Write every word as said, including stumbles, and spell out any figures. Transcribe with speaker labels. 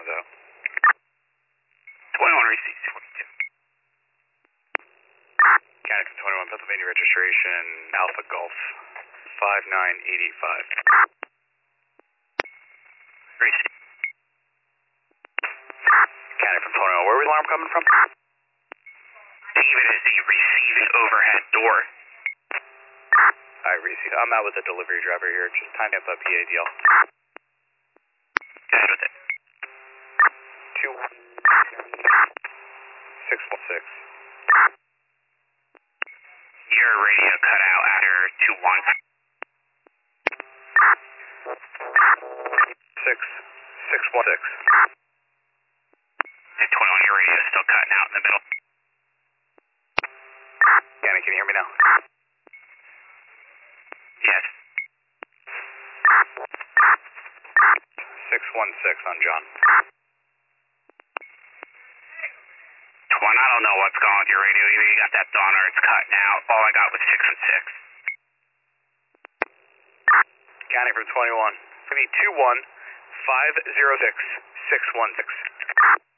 Speaker 1: was out. twenty-one receives twenty-two. County from twenty-one, Pennsylvania registration, Alpha Golf, five nine eight eight five. Receive. County from twenty-one, where was the alarm coming from?
Speaker 2: David is the receiving overhead door.
Speaker 1: Alright, receive. I'm out with the delivery driver here. Just time up P A D L.
Speaker 2: Go ahead with it.
Speaker 1: Two six one six.
Speaker 2: Your radio cut out after two one.
Speaker 1: Six six one six.
Speaker 2: And twenty-one, your radio is still cutting out in the middle.
Speaker 1: Danny, can you hear me now?
Speaker 2: Yes.
Speaker 1: six one six on John.
Speaker 2: One, I don't know what's going on with your radio. Either you got that done or it's cutting out. All I got was six and six.
Speaker 1: County from twenty-one. We need two one five zero six six one six.